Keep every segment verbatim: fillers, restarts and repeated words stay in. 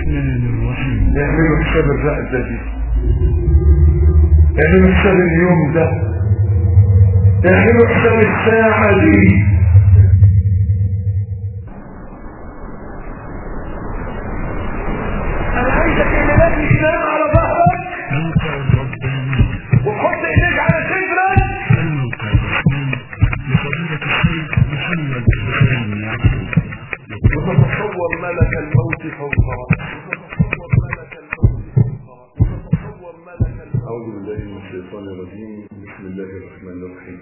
الرحمن الرحيم. اعملوا حساب الرقدة دي، اعملوا حساب اليوم ده، اعملوا حساب الساعة دي. انا عايزك الليلات تنام على ظهرك وحط ايديك على صدرك. الموقع الرسمي لفضيلة الشيخ محمد حسين يعقوب. وتتصور ملك الموت فوق أعوذ بالله من الشيطان الرجيم. بسم الله الرحمن الرحيم.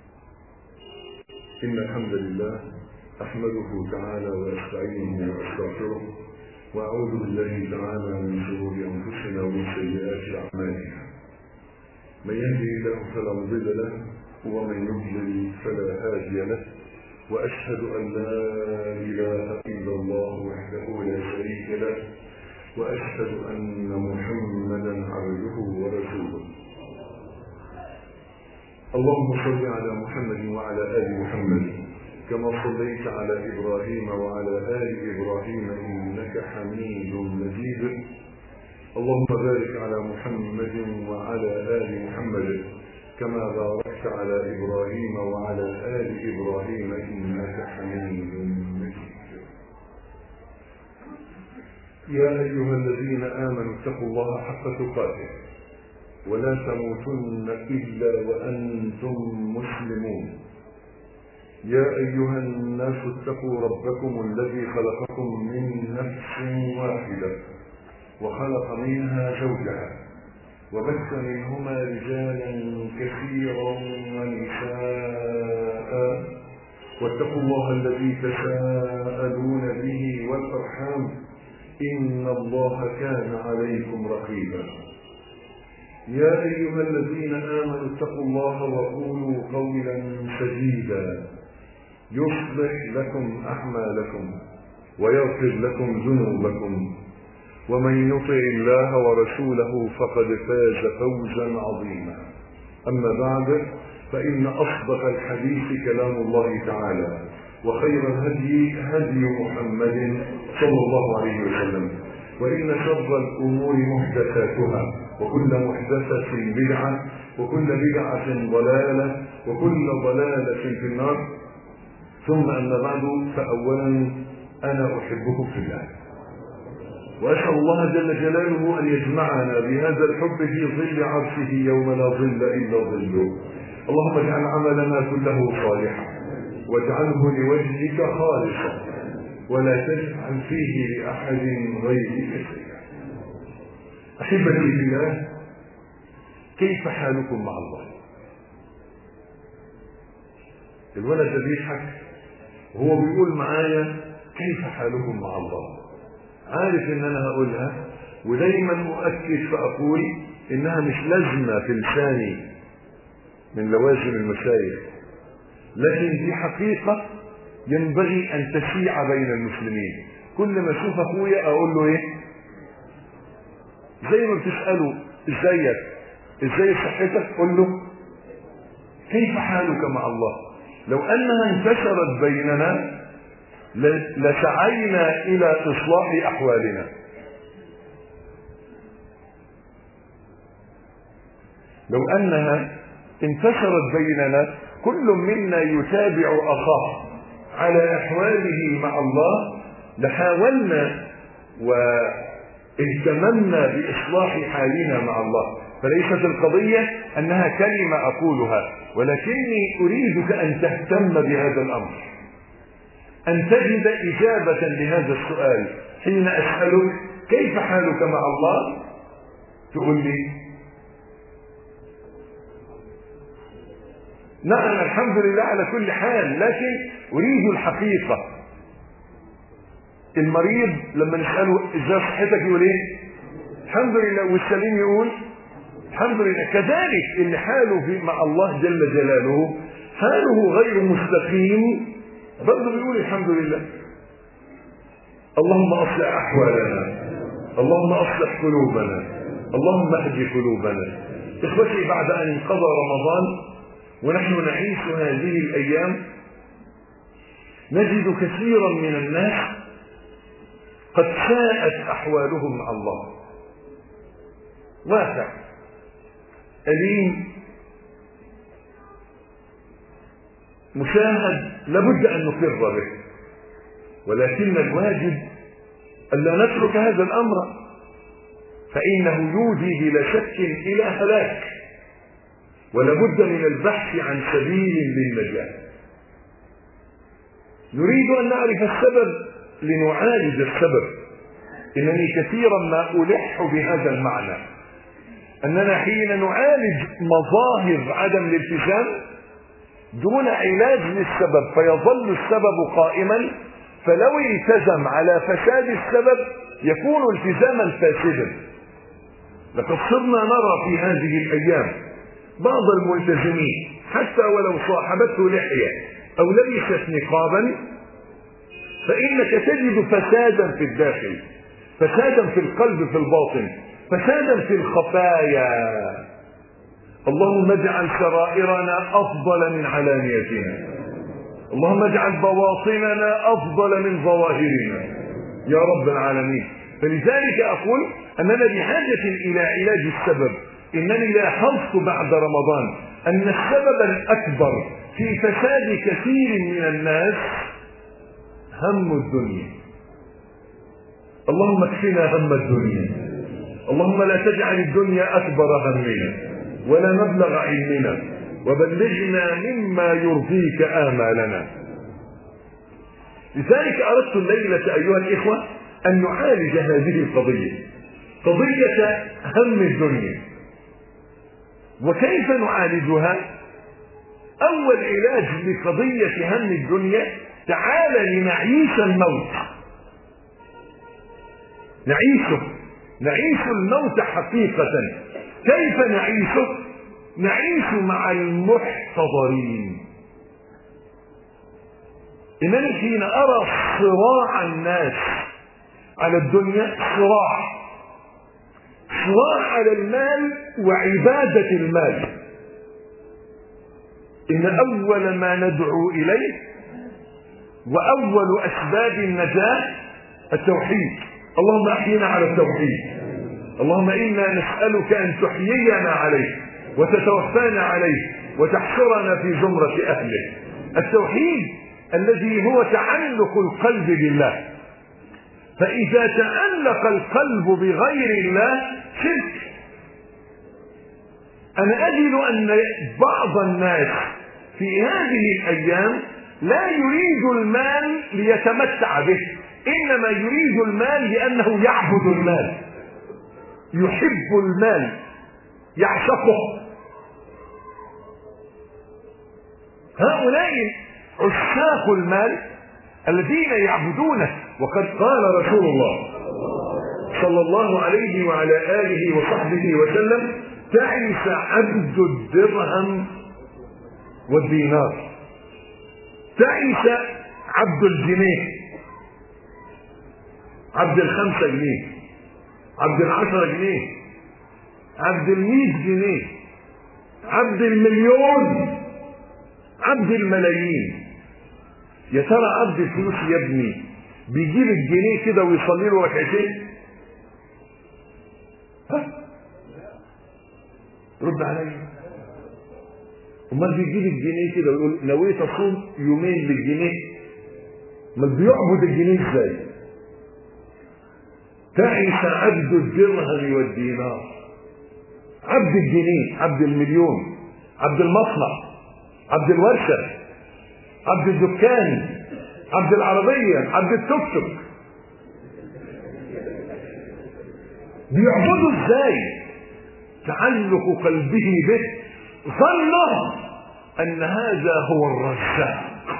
إن الحمد لله أحمده تعالى وأستعينه وأستغفره وأعوذ بالله تعالى من شرور أنفسنا ومن سيئات أعمالنا. من يهده الله فلا مضل له ومن يضلل فلا هادي له، وأشهد أن لا إله إلا الله وحده لا شريك له، وأشهد أن محمدا عبده ورسوله. اللهم صل على محمد وعلى آل محمد كما صليت على إبراهيم وعلى آل إبراهيم إنك حميد مجيد. اللهم بارك على محمد وعلى آل محمد كما باركت على إبراهيم وعلى آل إبراهيم إنك حميد مجيد. يا أيها الذين آمنوا اتقوا الله حق تقاته ولا تموتن إلا وأنتم مسلمون. يا أيها الناس اتقوا ربكم الذي خلقكم من نفس واحدة وخلق منها زوجها وبث منهما رجالا كثيرا ونساء، واتقوا الله الذي تساءلون به والأرحام إن الله كان عليكم رقيبا. يا أيها الذين آمنوا اتقوا الله وقولوا قولا سديدا يصلح لكم أعمالكم ويغفر لكم ذنوبكم، ومن يطع الله ورسوله فقد فاز فوزا عظيما. أما بعد، فإن أصدق الحديث كلام الله تعالى، وخير الهدي هدي محمد صلى الله عليه وسلم، وإن شر الأمور محدثاتها، وكل محدثة بدعة، وكل بدعة ضلالة، وكل ضلالة في النار. ثم أما بعد، فأولا أنا أحبكم في الله، وأسأل الله جل جلاله أن يجمعنا بهذا الحب في ظل عرشه يوم لا ظل إلا ظله. اللهم اجعل عملنا كله صالحا واجعله لوجهك خالصا ولا تجعل فيه لأحد غيرك شيئا. أحبتي في الله، كيف حالكم مع الله؟ الولد ده بيضحك وهو بيقول معايا كيف حالكم مع الله. عارف ان انا هقولها، ودايما اؤكد فاقول انها مش لازمه في لساني من لوازم المشايخ، لكن دي حقيقه ينبغي ان تشيع بين المسلمين. كل ما اشوف اخويا اقول له ايه؟ زي ما بتساله ازيك، ازاي صحتك، قل له كيف حالك مع الله. لو انها انتشرت بيننا لسعينا الى اصلاح احوالنا. لو انها انتشرت بيننا كل منا يتابع اخاه على احواله مع الله لحاولنا واهتممنا باصلاح حالنا مع الله. فليست القضية انها كلمة اقولها، ولكني اريدك ان تهتم بهذا الامر، أن تجد إجابة لهذا السؤال. حين أسألك كيف حالك مع الله تقول لي نعم الحمد لله على كل حال، لكن أريد الحقيقة. المريض لما نسأله إزاي صحتك يقول إيه؟ الحمد لله. والسليم يقول الحمد لله. كذلك اللي حاله مع الله جل جلاله حاله غير مستقيم برضه بيقول الحمد لله. اللهم اصلح احوالنا، اللهم اصلح قلوبنا، اللهم اهد قلوبنا. اخوتي، بعد ان انقضى رمضان ونحن نعيش هذه الايام نجد كثيرا من الناس قد ساءت أحوالهم مع الله. واقع أليم مشاهد لابد أن نقر به، ولكن الواجب ألا نترك هذا الأمر، فإنه يودي بلا شك إلى هلاك، ولابد من البحث عن سبيل للنجاة. نريد أن نعرف السبب لنعالج السبب. إنني كثيرا ما ألح بهذا المعنى، أننا حين نعالج مظاهر عدم الالتزام دون علاج للسبب فيظل السبب قائما، فلو التزم على فساد السبب يكون التزاما فاسدا. لقد صرنا نرى في هذه الأيام بعض الملتزمين حتى ولو صاحبته لحية أو لبست نقابا فإنك تجد فسادا في الداخل، فسادا في القلب في الباطن، فسادا في الخفايا. اللهم اجعل سرائرنا أفضل من علانيتنا، اللهم اجعل بواطننا أفضل من ظواهرنا يا رب العالمين. فلذلك أقول أننا بحاجة إلى علاج السبب. إنني لاحظت بعد رمضان أن السبب الأكبر في فساد كثير من الناس هم الدنيا. اللهم اكفنا هم الدنيا، اللهم لا تجعل الدنيا أكبر همنا ولا مبلغ علمنا، وبلغنا مما يرضيك آمالنا. لذلك أردت الليلة أيها الإخوة أن نعالج هذه القضية، قضية هم الدنيا. وكيف نعالجها؟ أول علاج لقضية هم الدنيا، تعال لنعيش الموت، نعيشه، نعيش الموت حقيقة. كيف نعيشه؟ نعيش مع المحتضرين. إنني حين أرى صراع الناس على الدنيا، صراع صراع على المال وعبادة المال، إن أول ما ندعو إليه وأول أسباب النجاة التوحيد. اللهم أحينا على التوحيد، اللهم إنا نسألك أن تحيينا عليه وتتوفانا عليه وتحشرنا في زمرة أهله. التوحيد الذي هو تعلق القلب بالله، فإذا تعلق القلب بغير الله شرك. أنا أجد أن بعض الناس في هذه الأيام لا يريد المال ليتمتع به، إنما يريد المال لأنه يعبد المال، يحب المال، يعشقه. هؤلاء عشاق المال الذين يعبدونه. وقد قال رسول الله صلى الله عليه وعلى آله وصحبه وسلم: تعس عبد الدرهم والدينار. تعس عبد الجنيه، عبد الخمسة جنيه، عبد العشرة جنيه، عبد المئة جنيه، عبد المليون، عبد الملايين. يا ترى عبد الفلوس يا ابني بيجيب الجنيه كده ويصلي له ركعتين؟ ها؟ رد عليا. امال بيجيب الجنيه كده ويقول نويت اصوم يومين بالجنيه؟ ما بيعبد الجنيه ازاي؟ تعس عبد الدرهم والدينار. عبد الجنيه، عبد المليون، عبد المصنع، عبد الورشة، عبد الدكان، عبد العربية، عبد التوك توك. بيعبدوا ازاي؟ تعلق قلبه به، ظنه ان هذا هو الرزاق.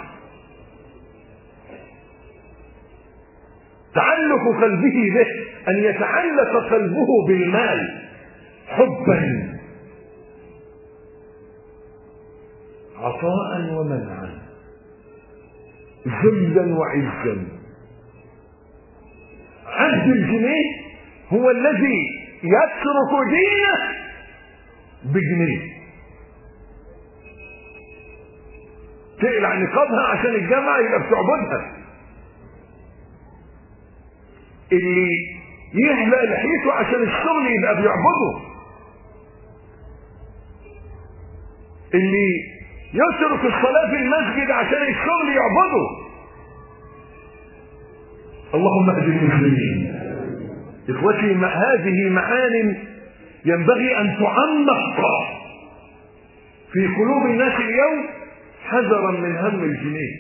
تعلق قلبه به ان يتعلق قلبه بالمال حبا، عطاء ومنعا، ذلا وعزا. عبد الجنيه هو الذي يترك دينه بجنيه، تقلع نقابها عشان الجامعة يبقى بتعبدها. اللي يحلق لحيته عشان الشغل يبقى بيعبده، اللي يترك الصلاة في المسجد عشان الشغل يعبده. اللهم اهد المسلمين. اخوتي، هذه معان ينبغي ان تعمق في قلوب الناس اليوم، حذرا من هم الجنيه،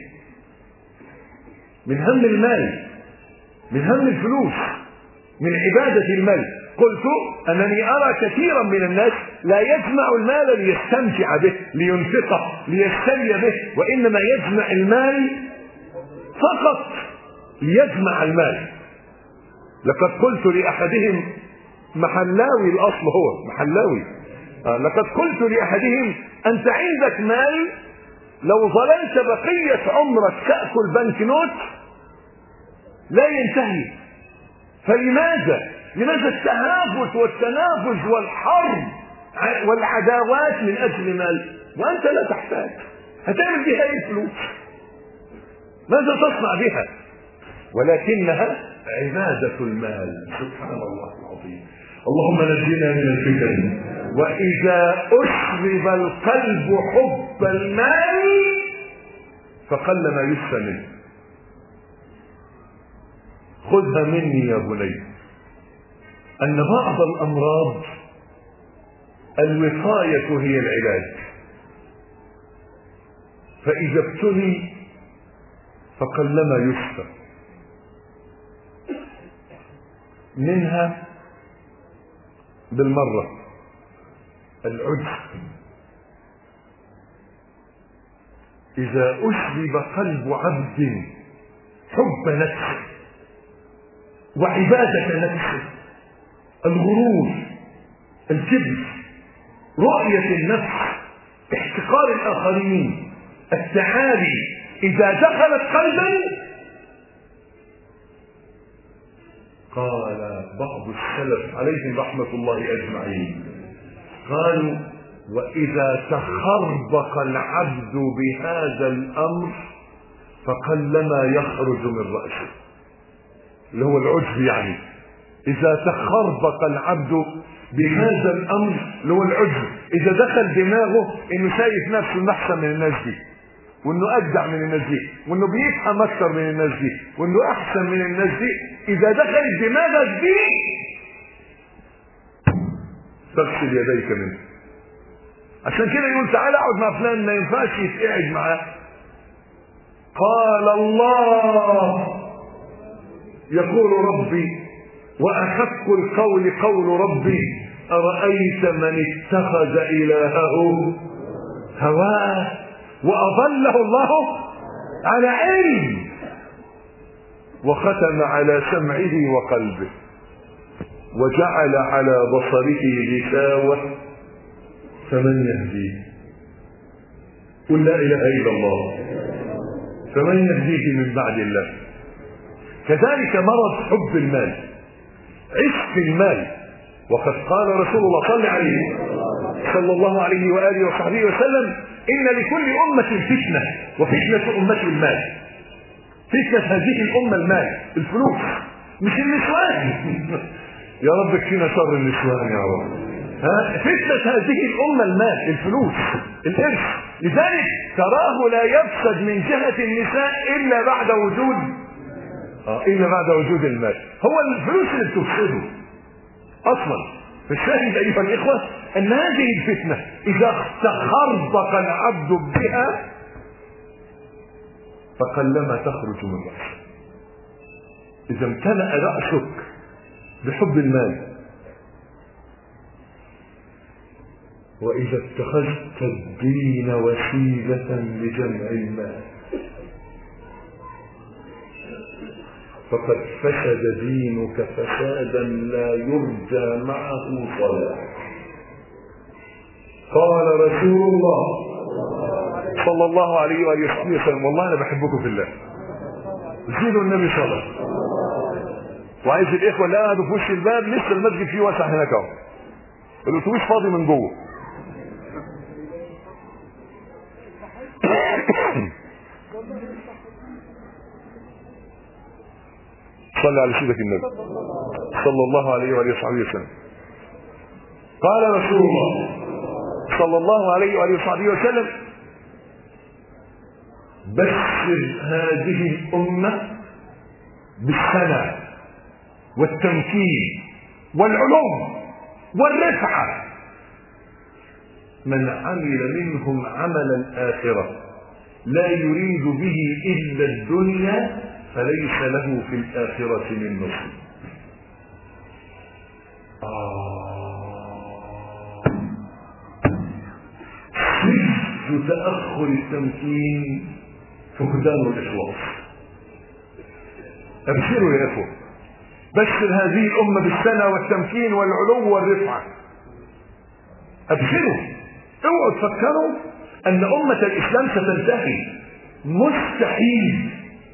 من هم المال، من هم الفلوس، من عبادة المال. قلت أنني أرى كثيرا من الناس لا يجمع المال ليستمتع به، لينفقه، ليشتري به، وإنما يجمع المال فقط ليجمع المال. لقد قلت لأحدهم، محلاوي الأصل هو محلاوي، آه لقد قلت لأحدهم: أنت عندك مال لو ظللت بقية عمرك تأكل بنك نوت لا ينتهي. فلماذا؟ لماذا التهافت والتنافس والحرب والعداوات من أجل مال وأنت لا تحتاج؟ هتعمل بها ايه الفلوس؟ ماذا تصنع بها؟ ولكنها عبادة المال. سبحان الله العظيم. اللهم نجنا من الفتن. وإذا أشرب القلب حب المال فقل ما يشفى منه. خذها مني يا بني أن بعض الأمراض الوقاية هي العلاج، فإذا ابتلي فقلما يشفى. منها بالمرة العجب. إذا أشرب قلب عبد حب نفسه وعبادة نفسه، الغرور، الكبر، رؤية النفس، احتقار الآخرين، التعالي، إذا دخلت قلبا، قال بعض السلف عليهم رحمة الله أجمعين، قالوا: وإذا تخربق العبد بهذا الأمر فقلما يخرج من رأسه، اللي هو العجب. يعني إذا تخربق العبد بهذا الأمر اللي هو العجب، إذا دخل دماغه إنه شايف نفسه أحسن من الناس دي، وإنه أجدع من الناس دي، وإنه بيفهم أكثر من الناس دي، وإنه أحسن من الناس دي، إذا دخلت دماغك دي تغسل يديك منه. عشان كده يقول: تعالى اقعد مع فلان، ما ينفعش يتقعد معاه. قال الله: يقول ربي وأحق القول قول ربي: أرأيت من اتخذ إلهه هواه وأضله الله على علم وختم على سمعه وقلبه وجعل على بصره غشاوة فمن يهديه؟ قل لا إله إلا الله. فمن يهديه من بعد الله؟ كذلك مرض حب المال، عشق المال. وقد قال رسول الله صلى عليه صلى الله عليه وآله وصحبه وسلم: إن لكل أمة فتنة وفتنة أمة المال. فتنة هذه الأمة المال، الفلوس، مش النسوان. يا رب اكفينا شر النسوان يا رب. ها؟ فتنة هذه الأمة المال، الفلوس، الإرث. لذلك تراه لا يفسد من جهة النساء إلا بعد وجود آه إلا بعد وجود المال. هو الفلوس اللي بتفسده أصلا. فالشاهد أيها الإخوة أن هذه الفتنة إذا تخربق العبد بها فقلما تخرج من رأسه. إذا امتلأ رأسك بحب المال، وإذا اتخذت الدين وسيلة لجمع المال فقد فسد دينك فسادا لا يرجى معه صلاح. قال رسول الله صلى الله عليه وآله وسلم: والله أنا بحبكم في الله، زيدوا النبي صلى الله عليه وسلم. وعايز الإخوة اللي قاعدوا في وش الباب، لسه المسجد فيه واسع هناك اهو، الأتوبيس فاضي من جوه. صلى على سيدك النبي صلى الله عليه وآله وصحبه وسلم. قال رسول الله صلى الله عليه وآله وصحبه وسلم: بشر هذه الأمة بالسنة والتمكين والعلوم والرفعة من عمل منهم عمل الآخرة لا يريد به إلا الدنيا فليس له في الآخرة من نصيب. سر تأخر التمكين فقدان الإخلاص. أبشروا يا أخوة، بشر هذه الأمة بالسنة والتمكين والعلو والرفعة. أبشروا، اوعوا تفكروا أن أمة الإسلام ستنتهي، مستحيل.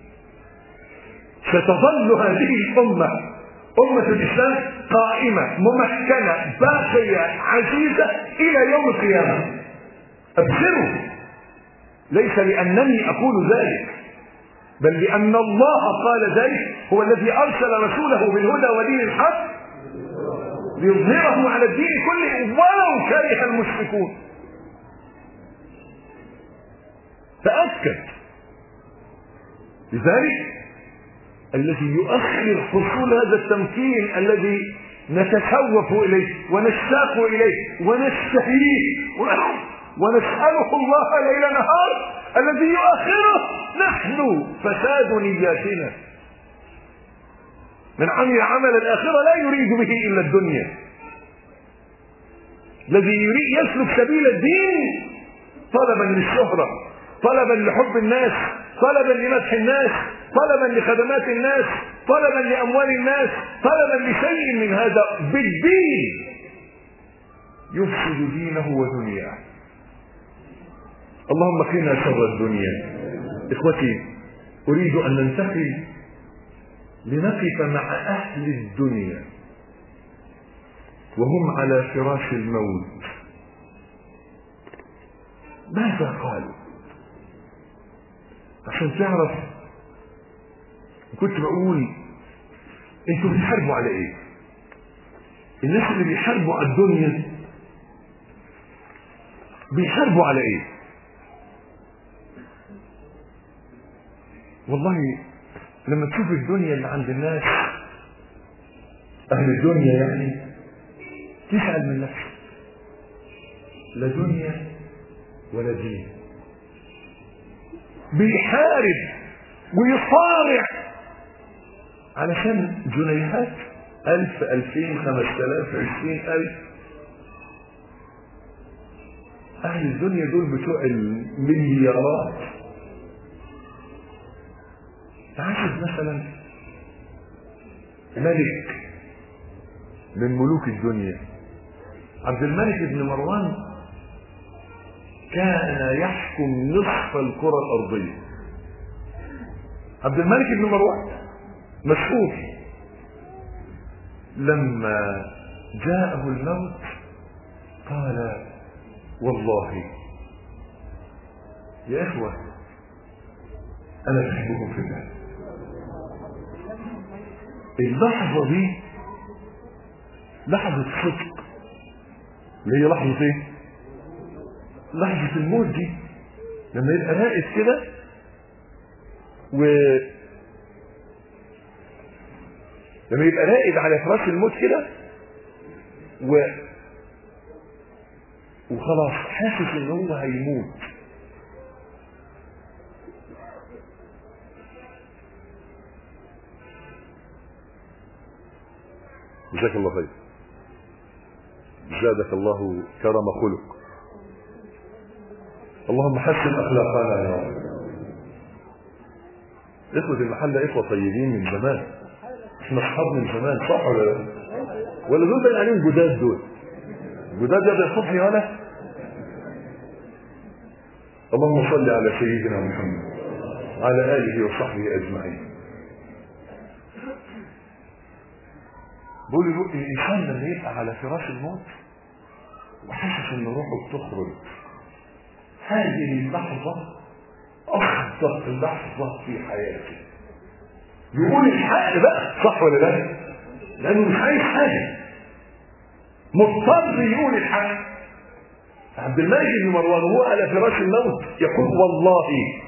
ستظل هذه الأمة أمة الإسلام قائمة ممكنة باقية عزيزة إلى يوم القيامة. أبشروا، ليس لأنني أقول ذلك بل لأن الله قال ذلك، هو الذي أرسل رسوله بالهدى ودين الحق ليظهره على الدين كله ولو كره المشركون. تأكد. لذلك الذي يؤخر حصول هذا التمكين الذي نتشوف إليه ونشتاق إليه ونستهيه ونسأله الله ليل نهار، الذي يؤخره نحن فساد نياتنا. من عمل عمل الآخرة لا يريد به إلا الدنيا. الذي يريد يسلك سبيل الدين طلبا للشهرة، طلبا لحب الناس، طلبا لمدح الناس، طلبا لخدمات الناس، طلبا لأموال الناس، طلبا لشيء من هذا بالدين يفسد دينه ودنياه. اللهم قنا شر الدنيا. إخوتي، أريد أن ننتقل لنقف مع أهل الدنيا وهم على فراش الموت. ماذا قالوا؟ عشان تعرف. كنت بقول انتوا بتحاربوا على ايه؟ الناس اللي بيحاربوا على الدنيا بيحاربوا على ايه؟ والله لما تشوف الدنيا اللي عند الناس، اهل الدنيا يعني، تسأل من نفسك، لا دنيا ولا دين. بيحارب ويصارع علشان جنيهات، ألف، ألفين، خمس آلاف، عشرين ألف. أهل الدنيا دول بتوع المليارات. تعرف مثلا ملك من ملوك الدنيا، عبد الملك بن مروان، كان يحكم نصف الكرة الأرضية. عبد الملك بن مروان مشهور. لما جاءه الموت قال: والله يا إخوة أنا أحبكم في الله. اللحظة دي لحظة صدق، اللي هي لحظة ايه؟ لحظة الموت دي. لما يبقى راقد كده و لما يبقى راقد على فراش الموت كده و وخلاص حاسس ان هو هيموت. جزاك الله خير، زادك الله كرم خلق. اللهم حسن اخلاقنا يا رب. اخوة المحلة اخوة طيبين من زمان، احنا اصحاب من زمان، صح ولا لا؟ ولا دول باين عليهم جداد؟ دول جداد يا بيصحني ولا؟ اللهم صل على سيدنا محمد وعلى اله وصحبه اجمعين. بقول له الانسان لما يبقى على فراش الموت وحاسس ان روحه بتخرج، هذه اللحظه افضل لحظه في حياته. يقول الحق بقى، صح ولا لا؟ لانه مش عايز حاجه، مضطر يقول الحق. عبد الملك بن مروان وهو على فراش الموت يقول والله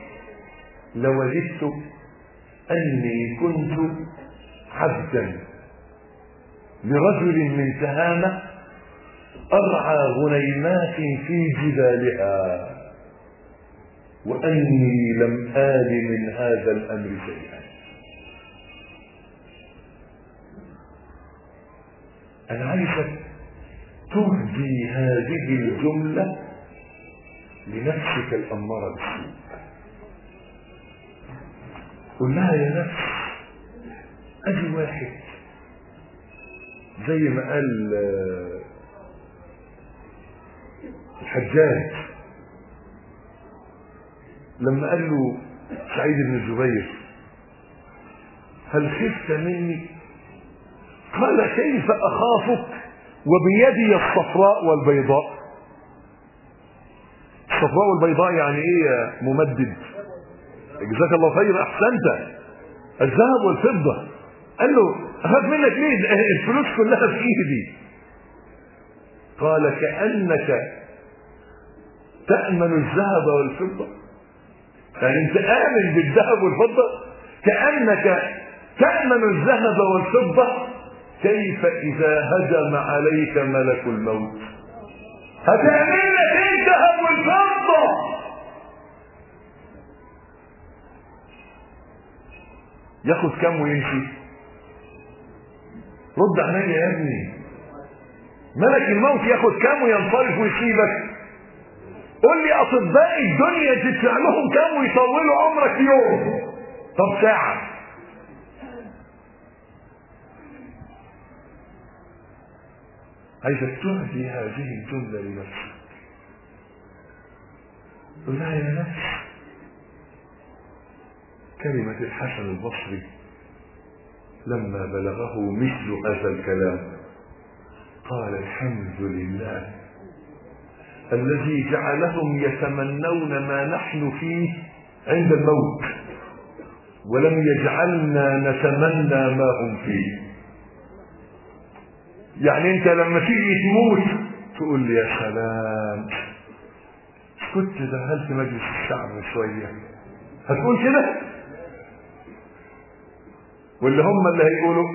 لوددت اني كنت عبدا لرجل من تهامه ارعى غنيمات في جبالها واني لم آل من هذا الامر شيئا. انا عايزك تهدي هذه الجمله لنفسك الاماره بالسوء. قل لها يا نفس ادي واحد زي ما قال الحجاج لما قال له سعيد بن الجبير هل خفت مني؟ قال كيف اخافك وبيدي الصفراء والبيضاء. الصفراء والبيضاء يعني ايه يا ممدد؟ جزاك الله خير، احسنت. الذهب والفضه. قال له اخاف منك ليه؟ الفلوس كلها في ايدي. قال كانك تامن الذهب والفضه، يعني انت امن بالذهب والفضه كانك تامن الذهب والفضه. كيف اذا هجم عليك ملك الموت هتامن لك ايه الذهب والفضه؟ ياخد كم ويمشي؟ رد عليا يا ابني، ملك الموت ياخد كم وينصرف ويسيبك؟ قول لي اطباء الدنيا تدفع لهم كم ويطولوا عمرك يوم؟ طب ساعه. عايزك تهدي هذه الجمله لنفسك. قل لها يا نفس كلمه الحسن البصري لما بلغه مثل هذا الكلام قال الحمد لله الذي جعلهم يتمنون ما نحن فيه عند الموت ولم يجعلنا نتمنى ما هم فيه. يعني انت لما تيجي تموت تقول لي يا سلام كنت دخلت مجلس الشعب من شويه، هتقول كده؟ واللي هم اللي هيقولوا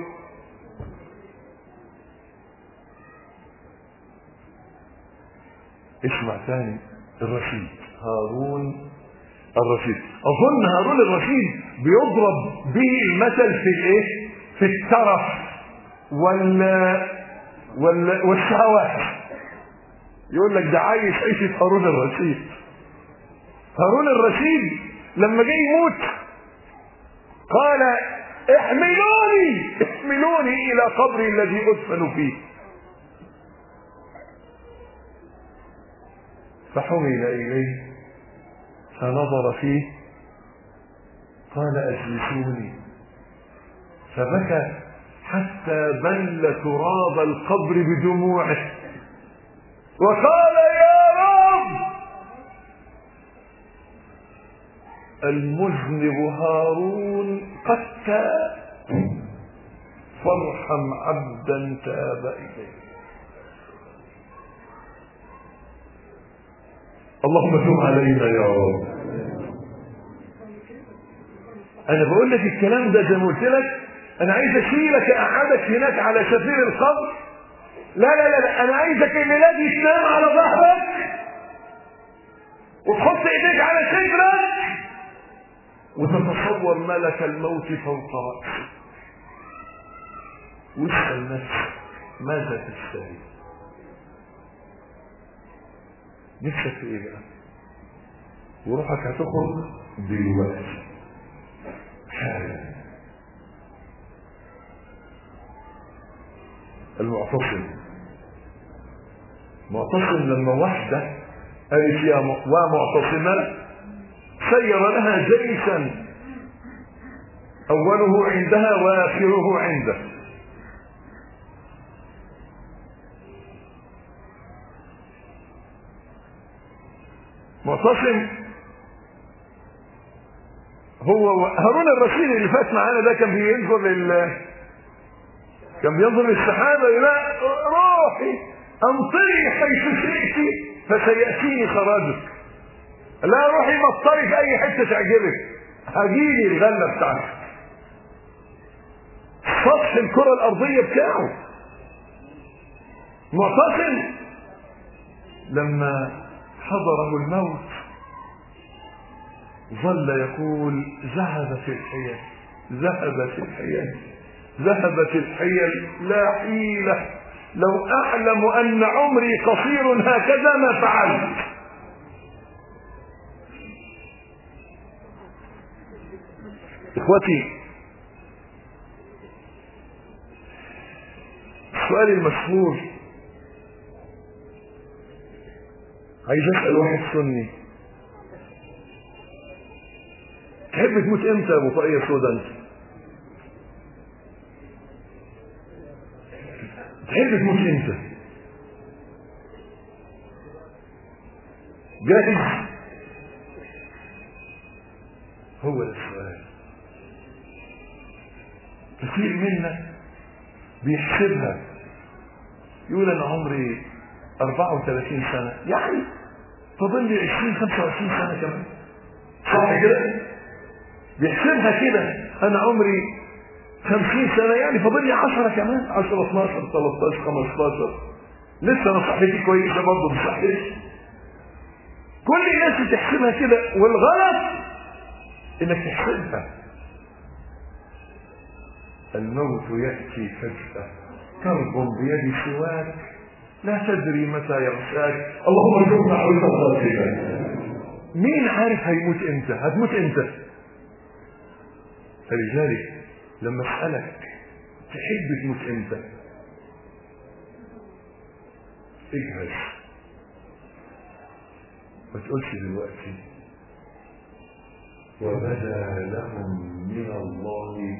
اسمع ثاني الرشيد هارون الرشيد. اظن هارون الرشيد بيضرب به المثل في الايه؟ في الترف وال وال والشهوات. يقول لك ده عايش عيشه هارون الرشيد. هارون الرشيد لما جه يموت قال احملوني احملوني الى قبري الذي ادفن فيه. فحمل اليه فنظر فيه قال اجلسوني، فبكى حتى بل تراب القبر بدموعه وقال يا رب المذنب هارون قد تاب فارحم عبدا تاب اليه. اللهم تب علينا يا رب. انا بقول لك الكلام ده زي ما قلت لك، انا عايز اشيلك اقعدك هناك على شفير القبر. لا لا لا, لا. انا عايزك الليله دي تنام على ظهرك وتحط ايديك على صدرك وتتصور ملك الموت فوق رأسك واسأل نفسك ماذا تشتهي؟ نفسك في ايه بقى؟ وروحك هتخرج دلوقتي حالا. المعتصم معتصم لما واحدة قالت يا ومعتصمة سير لها جيشا أوله عندها وآخره عنده. معتصم هو هارون الرشيد اللي فات معانا ده كان بينظر لل كان بينظر للسحابه لا روحي امطري حيث شئت فسياتيني خراجك. لا روحي مطري في اي حته تعجبك هجيلي الغله بتاعتك. سطح الكره الارضيه بتاعه معتصم. لما حضره الموت ظل يقول ذهبت الحيل ذهبت الحيل ذهبت الحيل لا حيلة، لو أعلم أن عمري قصير هكذا ما فعلت. إخوتي، السؤال المشهور عايز أسأل واحد سني، تحب تموت امتى يا ابو طاقية سودا؟ انت تحب تموت امتى؟ جاهز؟ هو ده السؤال. كثير منا بيحسبها يقول انا عمري اربعة وثلاثين سنة، يعني فاضل لي عشرين خمسة وعشرين سنة كمان، صح كده؟ بيحسبها كده، انا عمري خمسين سنة يعني فاضل لي عشرة كمان، عشرة اثناشر ثلاثة عشر خمستاشر، لسه انا صحتي كويسة برضه مش صحتي. كل الناس بتحسبها كده، والغلط انك تحسبها. الموت يأتي فجأة كرب بيد سواك لا تدري متى يغشاك. اللهم ارزقنا حسن الخاتمة. مين عارف هيموت امتى؟ هتموت امتى؟ فلذلك لما اسألك تحب تموت امتى؟ اجهز، ما تقولش دلوقتي. وبدا لهم من الله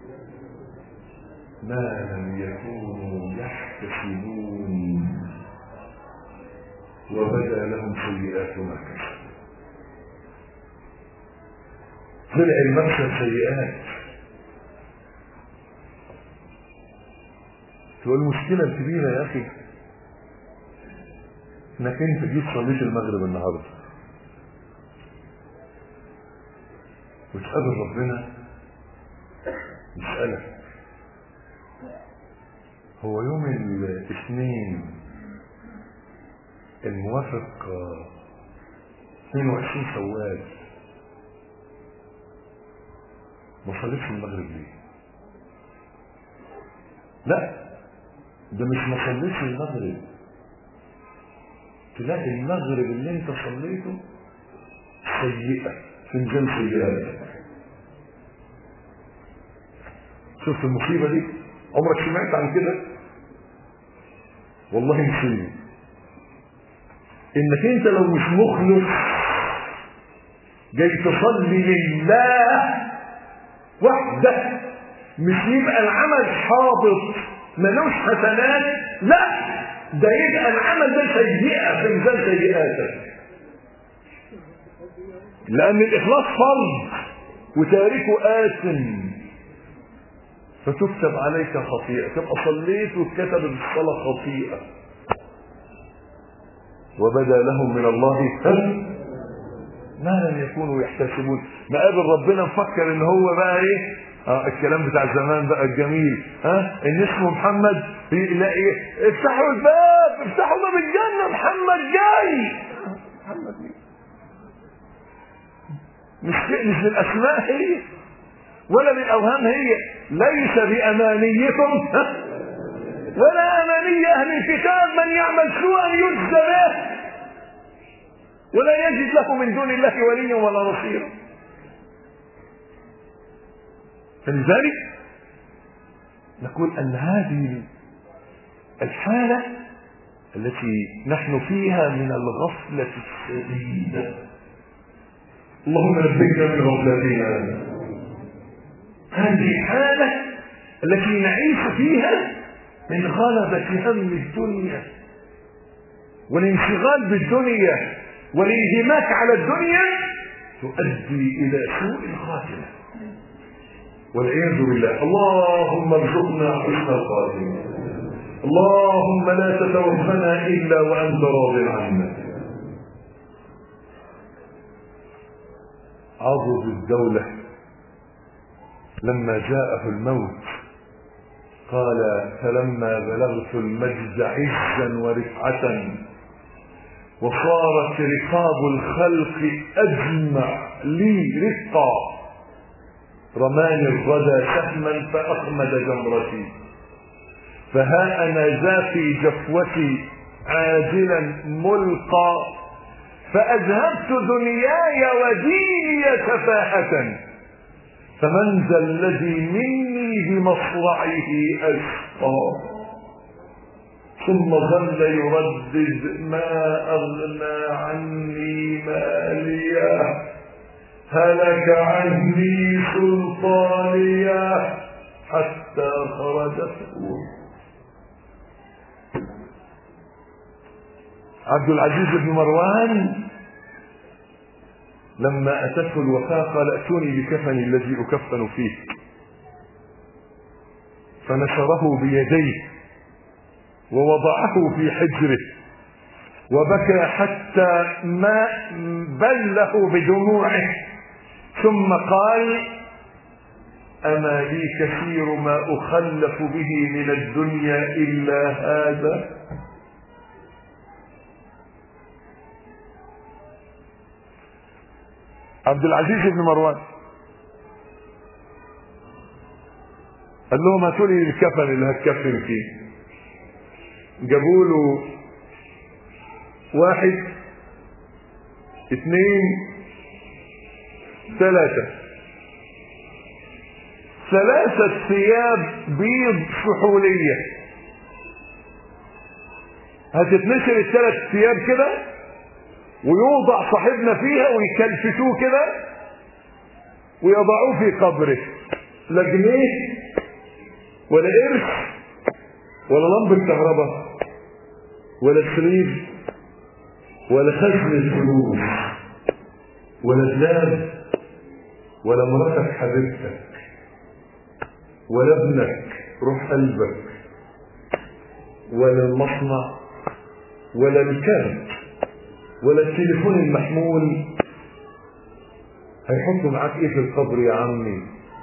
ما لم يكونوا يحتسبون وبدا لهم سيئات ما كسبوا. طلع المكسب سيئات. تقول المشكلة الكبيرة يا أخي انك انت جيت صليت المغرب النهارده وتقابل ربنا يسألك هو يوم الاثنين الموافق اثنين وعشرين شوال ما صليتش المغرب ليه؟ لا ده مش ما صليتش المغرب، تلاقي المغرب اللي انت صليته سيئة في ميزان سيئاتك. شفت المصيبة دي؟ عمرك سمعت عن كده؟ والله مصيبة انك انت لو مش مخلص جاي تصلي لله وحده، مش يبقى العمل حاضر ملوش حسنات، لا ده يبقى العمل ده سيئة في ميزان سيئاتك، لأن الإخلاص فرض وتاركه آثم فتكتب عليك خطيئة، تبقى صليت واتكتبت الصلاة خطيئة. وبدا لهم من الله ما لم يكونوا يحتسبون. مقابل ربنا مفكر ان هو بقى ايه؟ اه الكلام بتاع زمان بقى الجميل، ها ان اسمه محمد لا ايه؟ افتحوا الباب، افتحوا باب الجنة، محمد جاي. محمد مين؟ مش مش بالاسماء هي ولا بالاوهام هي، ليس بامانيكم ولا اماني اهل الكتاب، من يعمل سوءا يجزى به ولا يجد له من دون الله وليا ولا نصيرا. فلذلك نقول ان هذه الحالة التي نحن فيها من الغفلة الشديدة، اللهم نبهنا من غفلتنا، هذه الحالة التي نعيش فيها من غلبة هم الدنيا والانشغال بالدنيا والانهماك على الدنيا، تؤدي إلى سوء الخاتمة والعياذ بالله. اللهم ارزقنا حسن الخاتمة. اللهم لا تتوفنا إلا وأنت راض عنا. عضد الدولة لما جاءه الموت قال فلما بلغت المجد عزا ورفعة وصارت رقاب الخلق أجمع لي رقا رماني الردى سهما فأخمد جمرتي فها أنا ذا في جفوتي عاجلا ملقى فأذهبت دنياي وديني سفاهة فمن ذا الذي مني بمصرعه أشقى ثم ظل يردد ما أغنى عني ماليا هلك عني سلطانيا حتى خرجت روحي. عبد العزيز بن مروان لما أتته الوفاة قال ائتوني بكفني الذي أكفن فيه فنشره بيديه ووضعه في حجره وبكى حتى ما بله بدموعه ثم قال أما لي كثير ما أخلف به من الدنيا إلا هذا. عبد العزيز بن مروان قال لهم هاتوا لي الكفن اللي هتكفن فيه. جابوا له واحد اثنين ثلاثة ثلاثة ثياب بيض فحولية هتتنشر الثلاث ثياب كده ويوضع صاحبنا فيها ويكلفتوه كده ويضعوه في قبره. لا جنيه ولا قرش ولا لمبة كهرباء ولا سرير ولا خزن الفلوس ولا دلاب ولا مراتك حبيبتك ولا ابنك روح قلبك ولا المصنع ولا الكارت ولا التليفون المحمول. هيحطوا معاك ايه في القبر يا عمي؟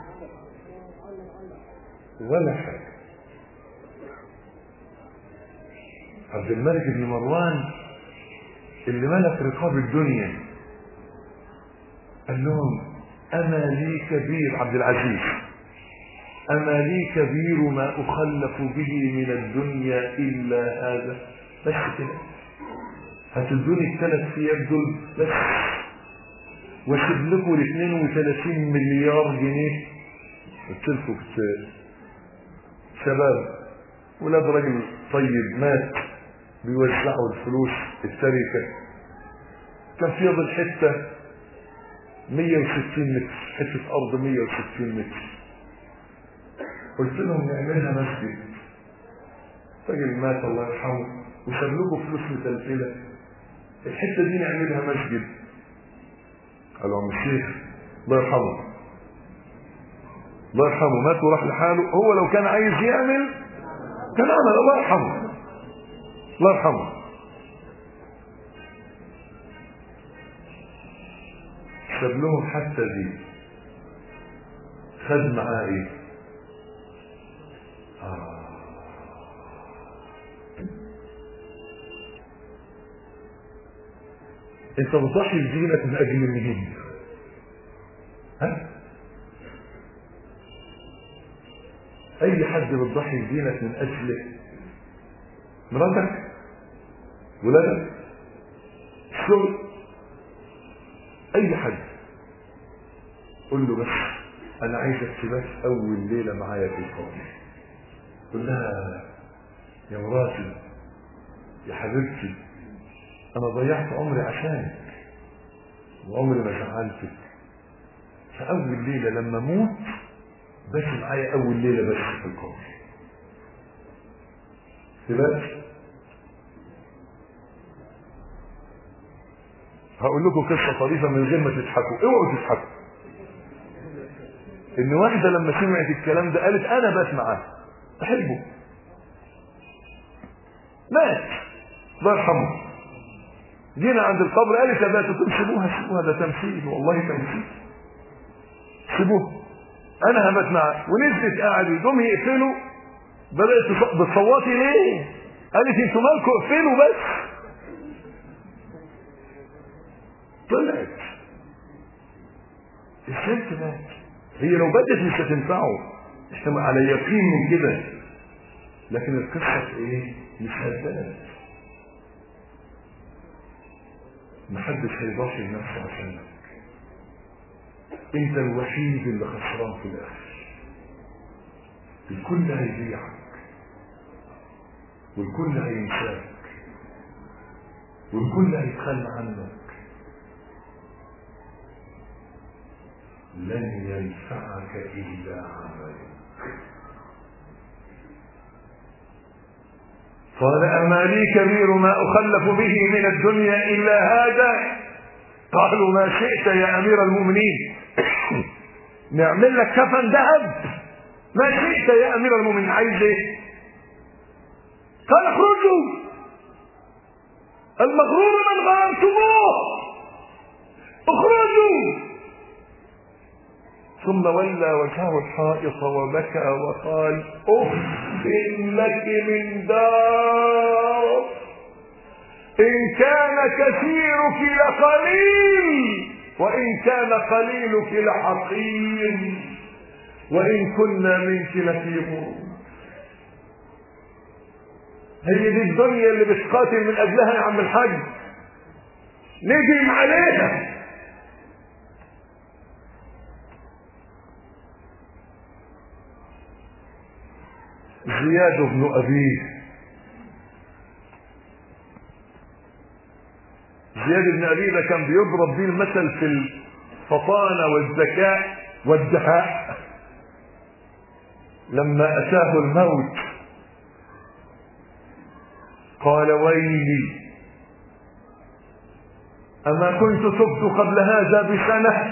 ولا حاجة. عبد الملك بن مروان اللي ملك رقاب الدنيا قال لهم أما لي كبير عبد العزيز أما لي كبير ما أخلف به من الدنيا إلا هذا. بس كده هتدوني الثلاث ثياب دول بس واسيب لكم ال اثنين وثلاثين مليار جنيه. قلت لكم شباب ولاد راجل طيب مات بيوزعوا الفلوس التركه كان في ظل حته مية وستين متر حته ارض مية وستين متر. قلت لهم نعملها مسجد. راجل مات الله يرحمه وساب لكم فلوس متلفله الحته دي نعملها مسجد. قالوا عم الشيخ الله يرحمه الله يرحمه مات وراح لحاله. هو لو كان عايز يعمل كان عمل. الله يرحمه الله يرحمه. ساب لهم حتى دي خد معاه ايه؟ آه. انت بتضحي بدينك من اجل مين؟ ها؟ اي حد بتضحي بدينك من اجله؟ مراتك؟ ولادك؟ الشغل؟ اي حد قل له بس انا عايزك تبات اول ليله معايا في القبر. قل لها يا مراتي يا حبيبتي انا ضيعت عمري عشانك وعمري ما زعلتك فاول ليله لما اموت بس معايا اول ليله بس في القبر. تبات هقول لكم قصة طريفة من غير ما تضحكوا، اوعوا تضحكوا. ان واحدة لما سمعت الكلام ده قالت انا بات معاه احبه، مات الله يرحمه. جينا عند القبر قالت يا بات، قلت سيبوها سيبوها ده تمثيل، والله تمثيل، سيبوها انا هبات معاه. ونزلت قاعد يدوم يقفلوا، بدأت بتصوتي ليه؟ قالت انتوا مالكم اقفلوا بس. طلعت الست مات. هي لو بدت مش هتنفعه، احنا على يقين من كده، لكن القصة ايه؟ مش هتبات. محدش هيضاف لنفسه عشانك، انت الوحيد اللي خسران في الاخر. الكل هيبيعك والكل هينساك والكل هيتخلى عنك، لن ينفعك الا عملك. قال أما لي كبير ما أخلف به من الدنيا إلا هذا؟ قالوا ما شئت يا أمير المؤمنين، نعمل لك كفن ذهب؟ ما شئت يا أمير المؤمنين، عايز ايه؟ قال اخرجوا، المغرور من غرمتموه، اخرجوا. ثم ولى وجهه الحائط وبكى وقال اف لك من دار، ان كان كثيرك لقليل وان كان قليلك لحقير وان كنا منك لفي غرور. هي دي الدنيا اللي بتقاتل من اجلها يا عم الحاج، نجم عليها. زياد بن أبيه، زياد بن أبيه ده كان بيضرب بيه المثل في الفطانة والذكاء والدهاء. لما أتاه الموت قال ويلي أما كنت تبت قبل هذا بسنة؟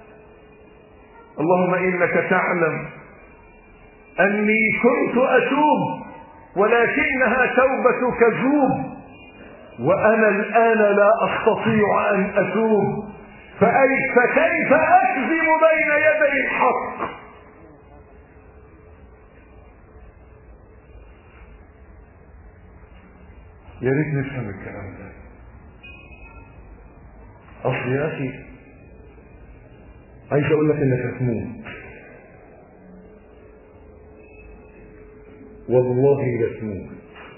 اللهم إنك تعلم أني كنت أتوب ولكنها توبة كذوب، وأنا الآن لا أستطيع أن أتوب، فكيف أكذب بين يدي الحق؟ يا ريت نفهم الكلام ده. أصل يا أخي عايز أقول لك إنك هتموت، والله لتموت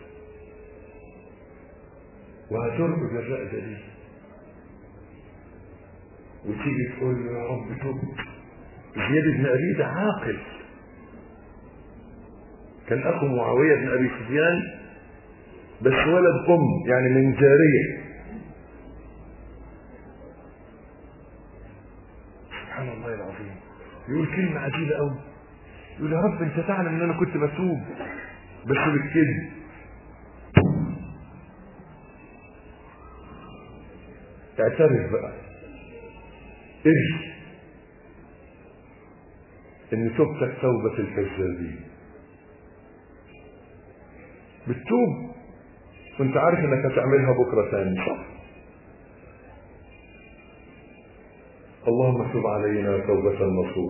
وهترقد الرقدة دي وتيجي تقول له يا رب تب. زياد بن أبي ده عاقل، كان أخو معاوية بن أبي سفيان بس ولد أم، يعني من جارية. سبحان الله العظيم، يقول كلمة عجيبة أوي، يقول يا رب انت تعلم ان انا كنت بتوب بس بالكذب. اعترف بقى، اجي ان توبتك توبة الكذابين. بتتوب وانت عارف انك هتعملها بكرة تاني، صح؟ اللهم تب علينا توبة نصوح،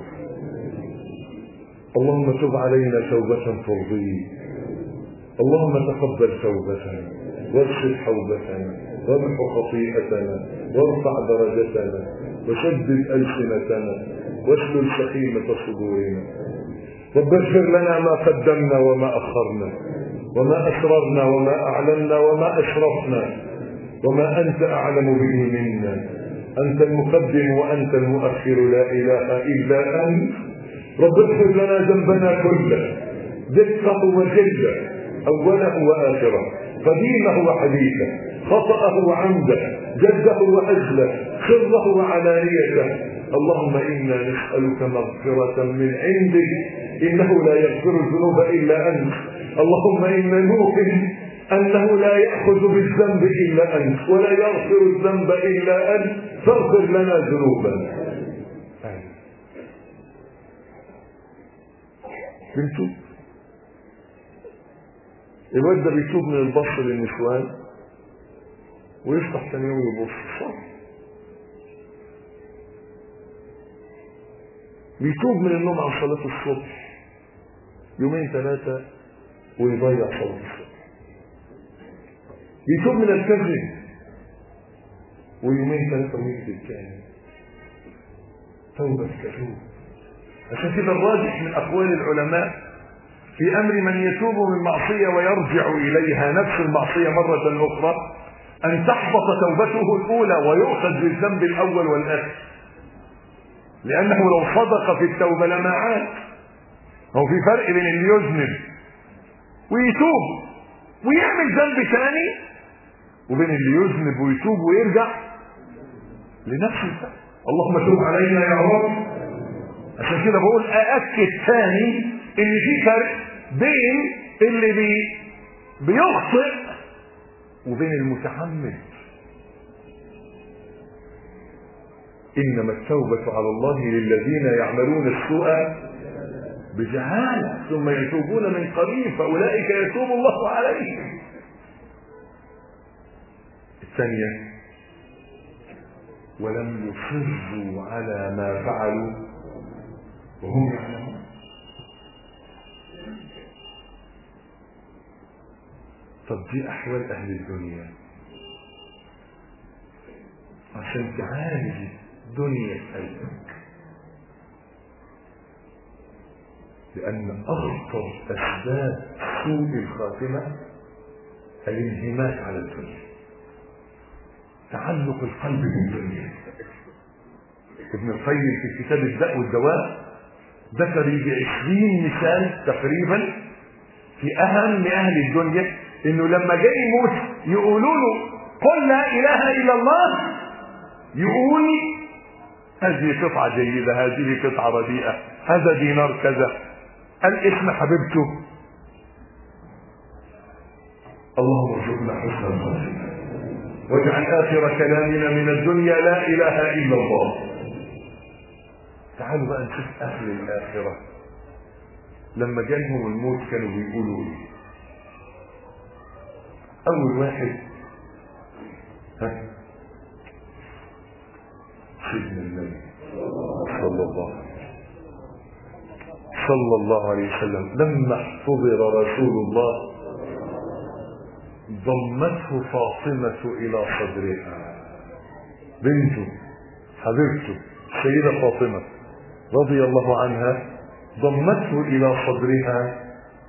اللهم تب علينا توبة ترضيك، اللهم تقبل توبتنا واغفر حوبتنا وامحو خطيئتنا وارفع درجتنا وشدد ألسنتنا واسلل سخيمة صدورنا. رب اغفر لنا ما قدمنا وما أخرنا وما أسررنا وما أعلنا وما أشرفنا وما أنت أعلم به منا. أنت المقدم وأنت المؤخر، لا إله إلا أنت. رب اغفر لنا ذنبنا كله، دقه وجله، أوله وآخره، قديمه وحديثه، خطأه وعمده، جده وأجله، سره وعلانيته. اللهم إنا نسألك مغفرة من عندك، إنه لا يغفر الذنوب إلا أنت. اللهم إنا نوقن أنه لا يأخذ بالذنب إلا أنت ولا يغفر الذنب إلا أنت، فاغفر لنا ذنوبنا. بنتوب. الواد ده بيتوب من البص للنسوان ويفتح ثاني يوم يبص، صح؟ بيتوب من النوم عن صلاة الصبح يومين ثلاثة ويضيع صلاة الصبح. بيتوب من الكذب ويومين ثلاثة ويكذب تاني. توبة كتوب. عشان كده الراجح من أقوال العلماء في أمر من يتوب من معصية ويرجع إليها نفس المعصية مرة أخرى أن تحبط توبته الأولى ويؤخذ بالذنب الأول والآخر، لأنه لو صدق في التوبة لما عاد. هو في فرق بين اللي يذنب ويتوب ويعمل ذنب ثاني وبين اللي يذنب ويتوب ويرجع لنفس الذنب. اللهم تب علينا يا رب. عشان كده بقول أأكد ثاني إن في فرق بين اللي بي بيخطئ وبين المتحمل. إنما التوبة على الله للذين يعملون السوء بجهالة ثم يتوبون من قريب فأولئك يتوب الله عليهم. الثانية ولم يصروا على ما فعلوا وهم يعلمون. طب دي أحوال أهل الدنيا. عشان تعالج دنيا قلبك، لأن أخطر أسباب سوء الخاتمة الانهماك على الدنيا، تعلق القلب بالدنيا. ابن القيم في كتاب الداء والدواء ذكر بعشرين مثال تقريبا في أهم أهل الدنيا، إنه لما جاي يموت يقولوا له قل لا إله إلا الله، يقول هذه قطعة جيدة، هذه قطعة رديئة، هذا دينار كذا، الاسم حبيبته. اللهم ارزقنا حسن الخاتمة واجعل آخر كلامنا من الدنيا لا إله إلا الله. تعالوا بقى نشوف أهل الآخرة لما جالهم الموت كانوا بيقولوا ايه. أول واحد ها سيدنا النبي صلى الله عليه وسلم صلى الله عليه وسلم لما احتضر رسول الله ضمته فاطمة إلى صدرها، بنته حبيبته السيدة فاطمة رضي الله عنها ضمته إلى صدرها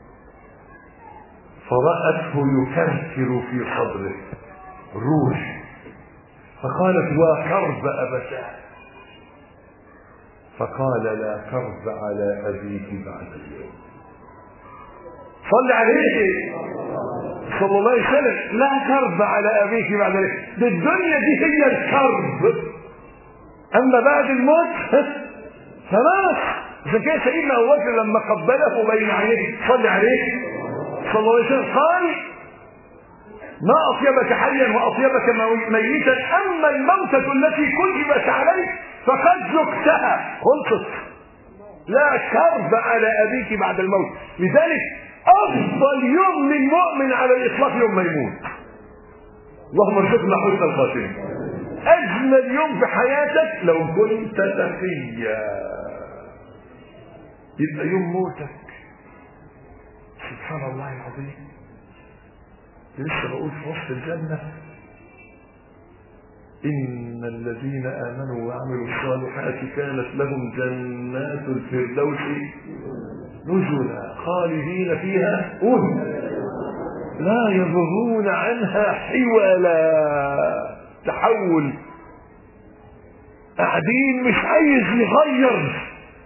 فرأته يكركر في صدره الروح، فقالت وكرب أبتاه، فقال لا كرب على أبيك بعد اليوم. صل عليه صلى الله عليه وسلم. لا كرب على أبيك بعد اليوم. بالدنيا دي هي الكرب، أما بعد الموت خلاص. عشان كده سيدنا أبو بكر لما قبله بين عينيه صل عليه صلى الله عليه وسلم قال ما أطيبك حيا وأطيبك ميتا، أما الموتة التي كتبت عليك فقد ذقتها، خلصت. لا كرب على أبيك بعد الموت. لذلك أفضل يوم للمؤمن على الإطلاق يوم ما يموت. اللهم ارزقنا حسن الخاتمة. أجمل يوم في حياتك لو كنت تقيا يبقى يوم موتك. سبحان الله العظيم. لسه بقول في وسط الجنة إن الذين آمنوا وعملوا الصالحات كانت لهم جنات الفردوس نزلا خالدين فيها لا يبغون عنها حولا. تحول قاعدين مش عايز يغير.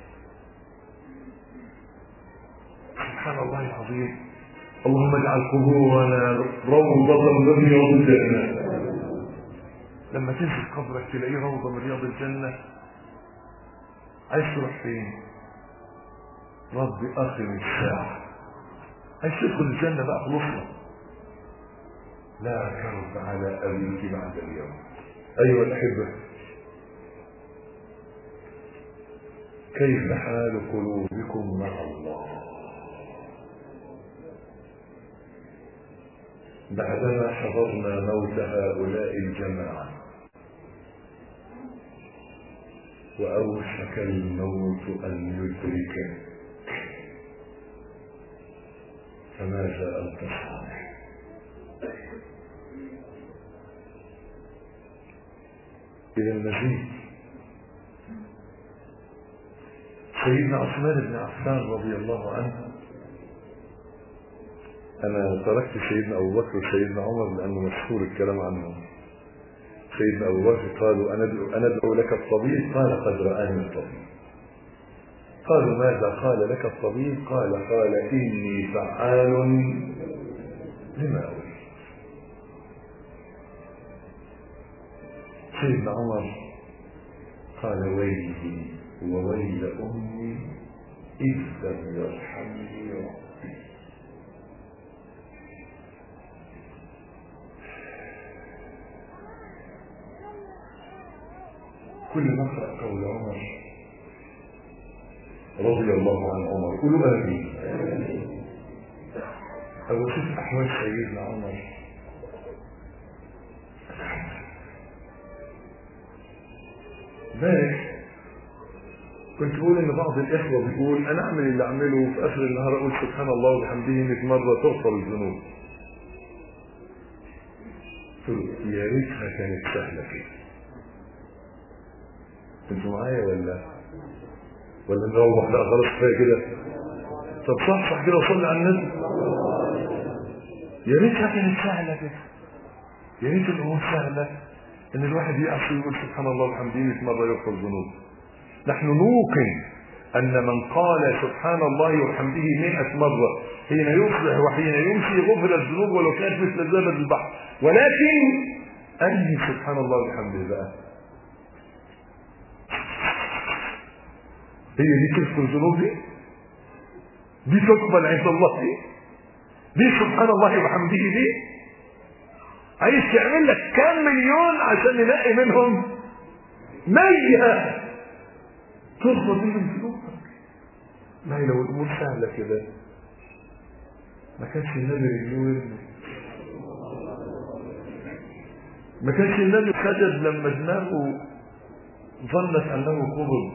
سبحان الله العظيم. اللهم اجعل قبورنا روضة من رياض الجنة. لما تنزل قبرك تلاقيه روضة من رياض الجنة، عايز تروح فين؟ رب أخر الساعة. عايز تدخل الجنة بقى خلصنا. لا كرب على أبيك بعد اليوم. أيها الأحبة، كيف حال قلوبكم مع الله بعدما حضرنا موت هؤلاء الجماعة وأوشك الموت أن يدركه؟ فماذا أنت صانع؟ إلى المزيد، سيدنا عثمان بن عفان رضي الله عنه، أنا تركت سيدنا أبو بكر وسيدنا عمر لأنه مشهور الكلام عنهم. سيدنا أبو بكر قالوا أنا أدعو لك الطبيب، قال قد رآني الطبيب. قالوا ماذا قال لك الطبيب؟ قال قال إني فعال لما أريد. سيدنا عمر قال ويلي وويل أمي إذ لم يرحمني ربي. كل ما أقرأ قول عمر رضي الله عن عمر قولوا آمين. أو شوف أحوال سيدنا عمر، امبارح كنت بقول ان بعض الاخوه بيقول انا اعمل اللي اعمله في اخر النهار اقول سبحان الله وبحمده مئة مره تغفر الذنوب. قلت يا ريتها كانت سهله كده. انتوا معايا ولا ولا نروح؟ لا خلاص كفايه كده. طب صح صح كده وصلي على النبي. يا ريتها كانت سهله كده. يا ريت الامور سهله ان الواحد يعصي ويقول سبحان الله وبحمده مئة مره يغفر الذنوب. نحن نوقن أن من قال سبحان الله وبحمده مئة مرة حين يصبح وحين يمسي غفر الذنوب ولو كانت مثل زبد البحر. ولكن أنهي سبحان الله وبحمده بقى هي دي تغفر الذنوب، دي دي تقبل عند الله، دي دي سبحان الله وبحمده، دي عايز تعمل لك كام مليون عشان نلاقي منهم مية ترضى بيه من ذنوبك. ما هي لو الامور سهله كده ما كانش النبي رجله، ما كانش النبي سجد لما دماغه ظنت انه قبض،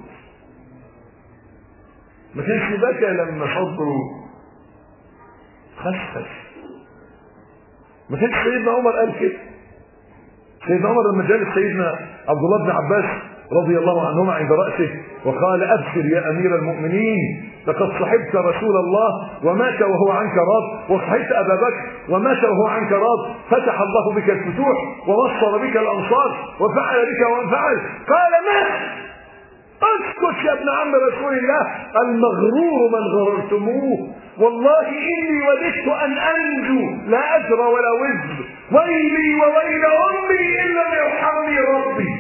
ما كانش بكى لما صدره خسف، ما كانش سيدنا عمر قال كده. سيدنا عمر لما جالس سيدنا عبد الله بن عباس رضي الله عنهما عند رأسه وقال أبشر يا أمير المؤمنين لقد صحبت رسول الله ومات وهو عنك راض، وصحبت أبا بكر ومات وهو عنك راض، فتح الله بك الفتوح ونصر بك الأنصار وفعل بك وانفعل. قال ما اسكت يا ابن عم رسول الله، المغرور من غررتموه، والله إني وددت أن أنجو لا أجر ولا وزر، ويلي وويل أمي إن لم يرحمني ربي.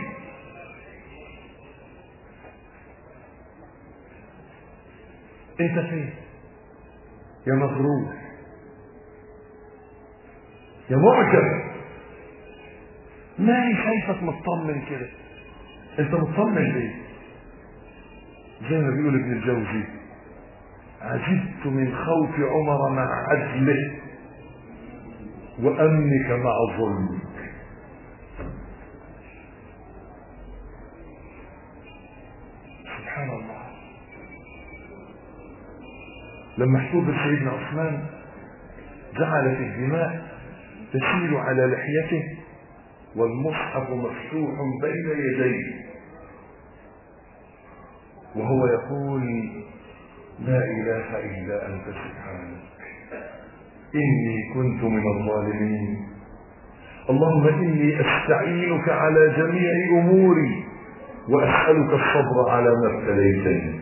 انت فين يا مغرور يا معجب؟ ما شايفك مطمن كده؟ انت مطمن ليه؟ زي ما بيقول ابن الجوزي عجبت من خوف عمر مع عدله وامنك مع ظلمك. سبحان الله. لما احتوب سيدنا عثمان جعلت الدماء تسيل على لحيته والمصحف مفتوح بين يديه وهو يقول لا إله إلا أنت سبحانك إني كنت من الظالمين، اللهم إني أستعينك على جميع أموري وأسألك الصبر على ما ابتليتني.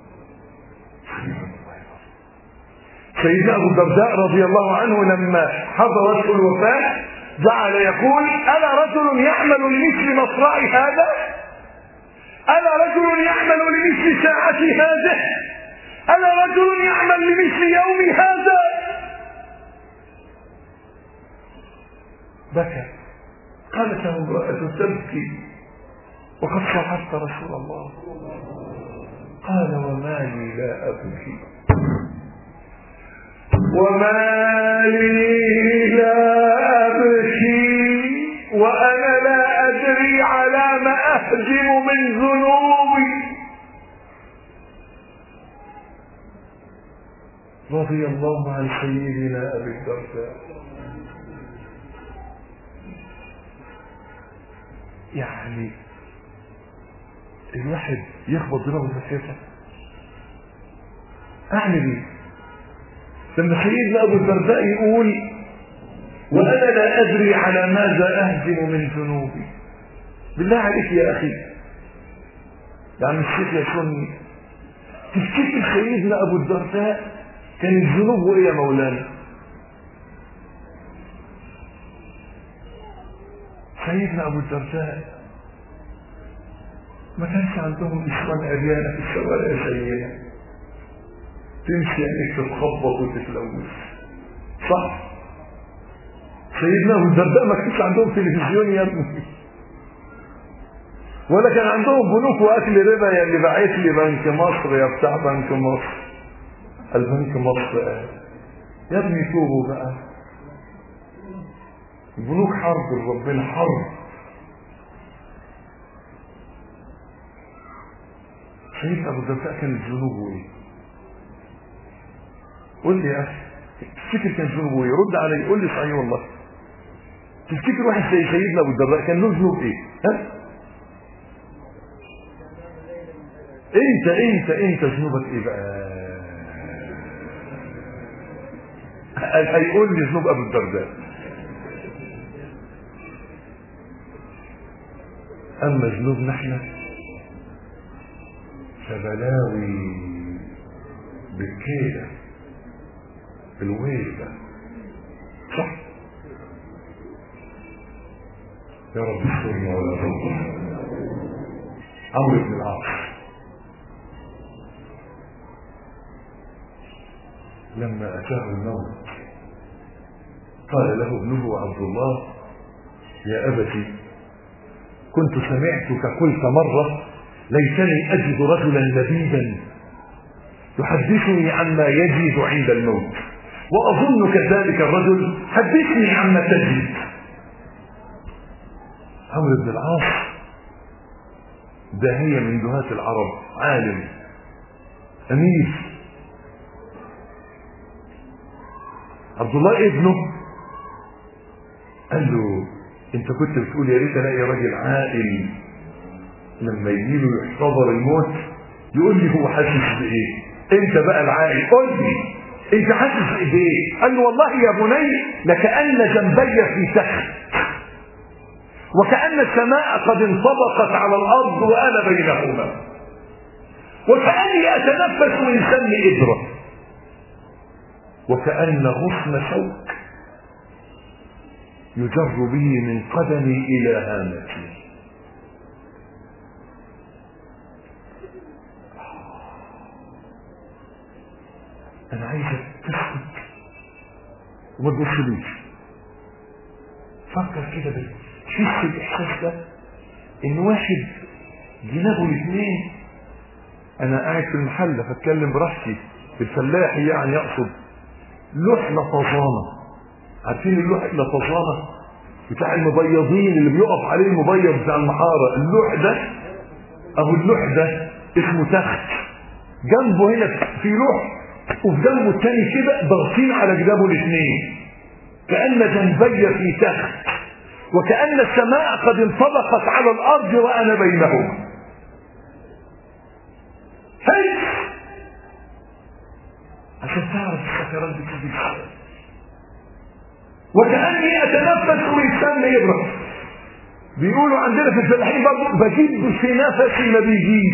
سيدنا أبو الدرداء رضي الله عنه لما حضرته الوفاة جعل يقول ألا رجل يعمل لمثل مصرعي هذا؟ ألا رجل يعمل لمثل ساعتي هذا؟ ألا رجل يعمل لمثل يومي هذا؟ بكى. قالت له امرأة تبكي وقد صحبت رسول الله. قال وما لي لا أبكي وما لي لا أبكي وأنا لا أدري على ما أهزم من ذنوبي. رضي الله عن سيدنا أبي الدرداء. يعني الواحد يخبط دماغه في السياسة. أعمل إيه لما سيدنا أبو الدرداء يقول وأنا لا أدري على ماذا أهزم من ذنوبي؟ بالله عليك يا أخي يعني الشيخ يا سني، تفتكر سيدنا أبو الدرداء كانت ذنوبه إيه يا مولانا؟ سيدنا أبو الدرداء ما كانش عندهم إسوان أريانة في الشوارع زينا تمشي يعني تتخبط وتتلوث، صح؟ سيدنا أبو الدرداء ما كانش عندهم تلفزيون يا ابني، ولا كان عندهم بنوك وأكل ربا يا اللي باعت لي بنك مصر يا بتاع بنك مصر. البنك مصر قال يا ابني توبوا بقى، البنوك حرب ربنا حرب. سيدنا أبو الدرداء كانت ذنوبه ايه؟ قول لي يا اخي تفتكر كان ذنوبه ايه؟ رد علي قول لي صحيح والله. تفتكر واحد زي سيدنا ابو الدرداء كان له ذنوب ايه؟ ها؟ انت انت انت ذنوبك ايه بقى؟ هيقول لي ذنوب ابو الدرداء. اما ذنوبنا احنا فبلاوي بالكيلة بالويلة، صح؟ يا رب استرنا ولا تنصر. عمرو بن العاص لما أتاه الموت قال له ابنه عبد الله يا أبتي كنت سمعتك قلت مرة ليتني أجد رجلا لبيبا يحدثني عما يجد عند الموت وأظن كذلك الرجل حدثني عما تجد. عمرو بن العاص داهية من دهاة العرب، عالم أمير. عبد الله ابنه قال له انت كنت بتقول يا ريت الاقي راجل عاقل لما يجيله يحتضر الموت يقول لي هو حاسس بايه. انت بقى العاقل قول لي انت حاسس بايه؟ قال له والله يا بني لكأن جنبي في تخت وكأن السماء قد انطبقت على الارض وانا بينهما وكأني اتنفس من سم ابره وكأن غصن شوك يجر به من قدمي الى هامتي. انا عايزك تسكت وما تبصليش، فكر كده بس شوف الاحساس ده ان واحد جنابه الاثنين. انا قاعد في المحل فاتكلم براحتي الفلاحي يعني يقصد لوح لطزانه. عارفين اللوح لطزانه بتاع المبيضين اللي بيقف عليه المبيض بتاع المحاره؟ اللوح ده ابو اللوح ده اسمه تخت، جنبه هنا في لوح وفي جنبه الثاني كده ضاغطين على جنابه الاثنين كأن جنبي في تخت وكأن السماء قد انطبقت على الارض وانا بينهما. هي عشان تعرف السكرات دي تيجي ازاي. وكأني اتنفس من سم ابره. بيقولوا عندنا في الفلاحين برضه بجيب في نفسي ما بيجيش.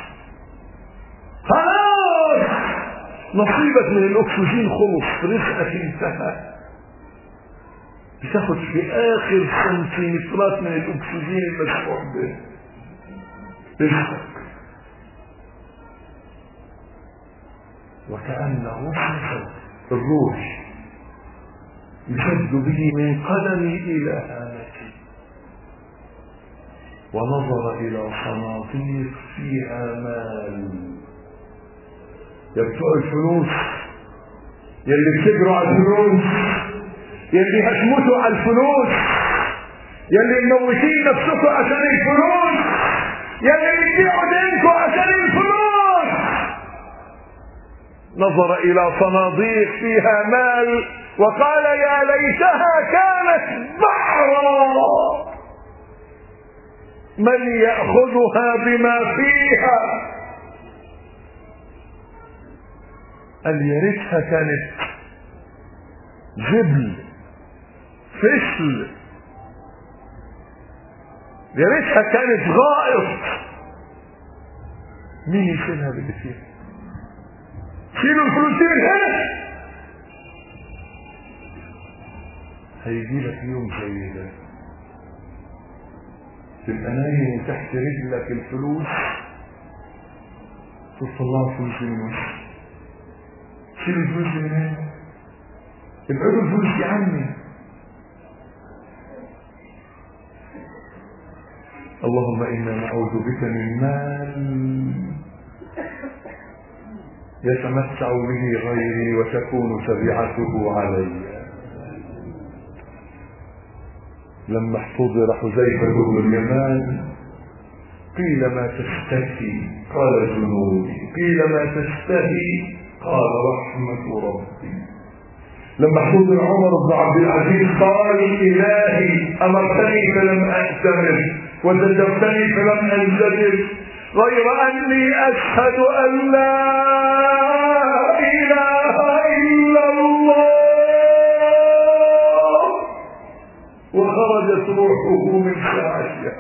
خلاص نصيبك من الاكسجين خلص، رزقك انتهى. بتاخد في اخر سنتيمترات من الاكسجين المسموح به رزقك. وكأن غصن الروح يشد به من قدمي إلى هامتي. ونظر إلى صناديق فيها مال. يا بتوع الفلوس، يلي بتجروا على الفلوس، يلي هتموتوا على الفلوس، يلي مموتين نفسكم عشان الفلوس، يلي بتبيعوا دينكم عشان الفلوس. نظر إلى صناديق فيها مال وقال يا ليتها كانت بحرا من يأخذها بما فيها. قال يا ريتها كانت جبل فشل، يا ريتها كانت غائط. مين يشيلها باللي فيها؟ شيلوا الفلوس هنا. هيجي لك يوم زي ده تبقى نايم وتحت رجلك الفلوس، تطلع فلوس من وشك. شيل الفلوس من هنا، ابعدوا الفلوس يا عمي. اللهم انا نعوذ بك من مال يتمتع به غيري وتكون تبعته علي. لما احتضر حذيفة بن اليمان قيل ما تشتكي؟ قال جنودي. قيل ما تشتهي؟ قال رحمة ربي. لما احتضر عمر بن عبد العزيز قال إلهي أمرتني فلم أأتمر وزجرتني فلم أنزجر، غير أني أشهد أن لا إله إلا الله. وخرجت روحه من ساعتها.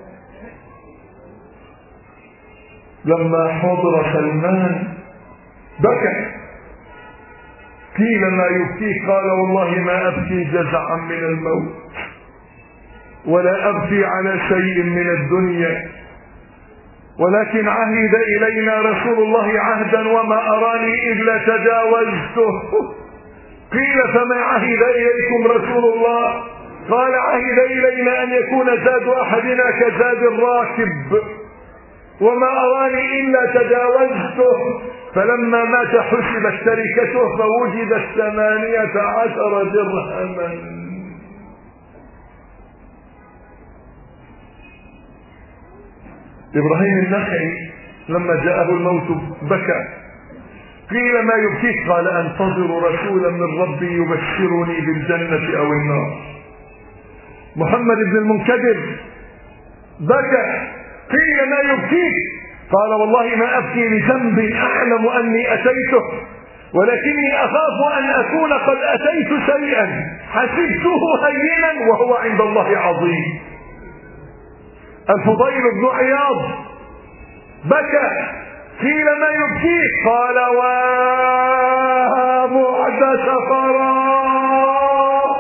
لما حضر سلمان بكى. قيل ما يبكيك؟ قال والله ما أبكي جزعا من الموت ولا أبكي على شيء من الدنيا، ولكن عهد إلينا رسول الله عهدا وما أراني إلا تجاوزته. قيل فما عهد إليكم رسول الله؟ قال عهد إلينا أن يكون زاد أحدنا كزاد الراكب وما أراني إلا تجاوزته. فلما مات حسبت تركته فوجدت ثمانية عشر درهما. إبراهيم النخعي لما جاءه الموت بكى. قيل ما يبكيك؟ قال أنتظر رسولا من ربي يبشرني بالجنة أو النار. محمد بن المنكدر بكى. قيل ما يبكيك؟ قال والله ما أبكي لذنب أعلم أني أتيته، ولكني أخاف أن أكون قد أتيت شيئا حسبته هينا وهو عند الله عظيم. الفضيل بن عياض بكى. قيل ما يبكيك؟ قال وبعد سفرا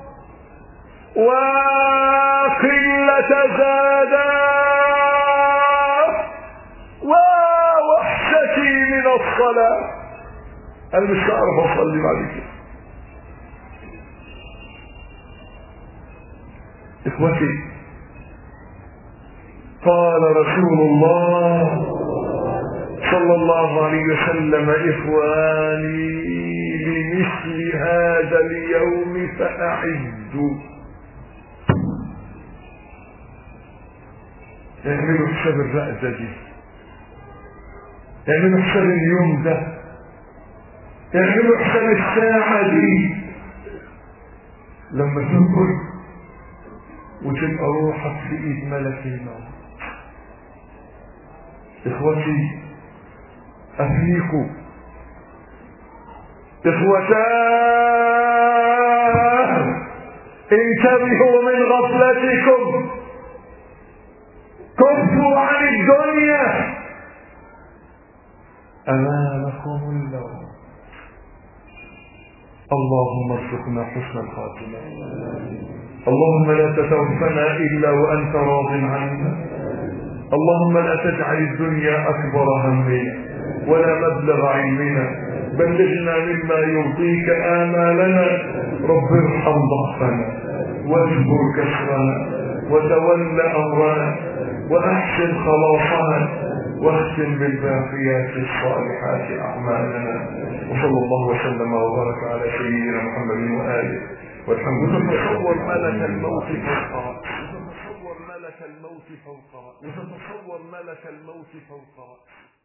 وقلة زادا ووحشتي من الصلاة. أنا مش هعرف أصلي بعد كده. إخوتي، قال رسول الله صلى الله عليه وسلم إخواني لمثل هذا اليوم فأعدوا. اعملوا حساب الرأزة دي، اعملوا حساب اليوم ده، اعملوا حساب الساعة دي. لما تنقل وتبقى روحك في ايد ملك الموت. اخوتي افيقوا، اخوتاه انتبهوا من غفلتكم، كفوا عن الدنيا. امامكم اللوم. اللهم ارزقنا حسن الخاتمة. اللهم لا تتوفنا الا وانت راض عنا. اللهم لا تجعل الدنيا اكبر همنا ولا مبلغ علمنا، بلغنا مما يرضيك آمالنا. رب ارحم ضعفنا واجبر كسرنا وتول أمرنا وأحسن خلاصنا واختم بالباقيات الصالحات أعمالنا. وصلى الله وسلم وبارك على سيدنا محمد وآله والحمد لله. وتتصور ملك الموت فوق وتتصور ملك الموت فوق وتتصور ملك الموت فوق